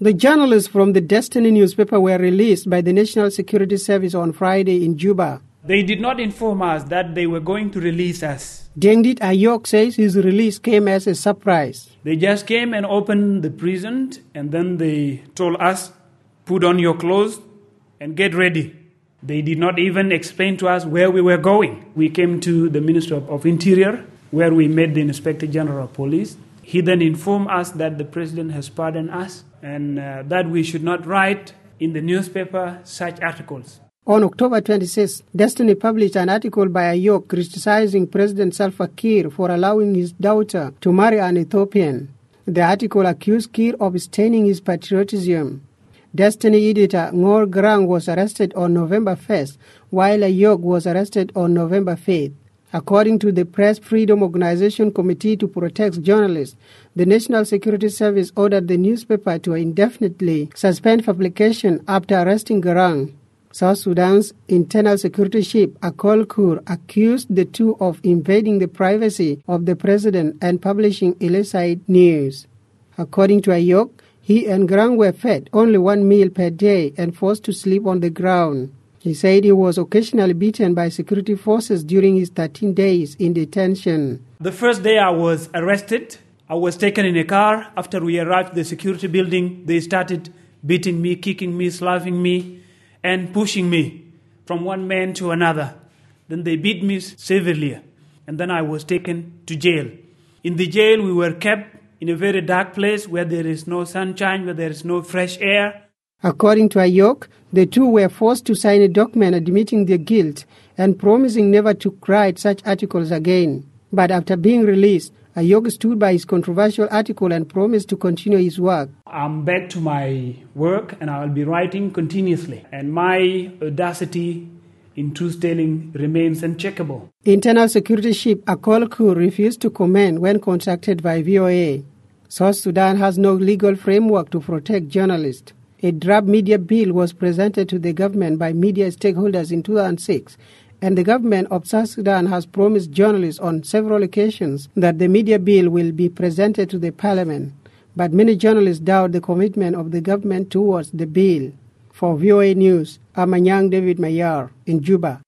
The journalists from the Destiny newspaper were released by the National Security Service on Friday in Juba. They did not inform us that they were going to release us. Dengdit Ayok says his release came as a surprise. They just came and opened the prison and then they told us, put on your clothes and get ready. They did not even explain to us where we were going. We came to the Ministry of Interior where we met the Inspector General of Police. He then informed us that the President has pardoned us and that we should not write in the newspaper such articles. On October 26, Destiny published an article by Ayok criticizing President Salva Kiir for allowing his daughter to marry an Ethiopian. The article accused Kiir of staining his patriotism. Destiny editor Ngor Grang was arrested on November 1st, while Ayok was arrested on November 5th. According to the Press Freedom Organization Committee to Protect Journalists, the National Security Service ordered the newspaper to indefinitely suspend publication after arresting Garang. South Sudan's internal security chief, Akol Kur, accused the two of invading the privacy of the president and publishing illicit news. According to Ayok, he and Garang were fed only one meal per day and forced to sleep on the ground. He said he was occasionally beaten by security forces during his 13 days in detention. The first day I was arrested, I was taken in a car. After we arrived at the security building, they started beating me, kicking me, slapping me, and pushing me from one man to another. Then they beat me severely, and then I was taken to jail. In the jail, we were kept in a very dark place where there is no sunshine, where there is no fresh air. According to Ayok, the two were forced to sign a document admitting their guilt and promising never to write such articles again. But after being released, Ayok stood by his controversial article and promised to continue his work. I'm back to my work and I'll be writing continuously. And my audacity in truth-telling remains uncheckable. Internal Security Chief Akol Kur refused to comment when contacted by VOA. South Sudan has no legal framework to protect journalists. A draft media bill was presented to the government by media stakeholders in 2006, and the government of South Sudan has promised journalists on several occasions that the media bill will be presented to the parliament. But many journalists doubt the commitment of the government towards the bill. For VOA News, I'm Anyang David Mayar in Juba.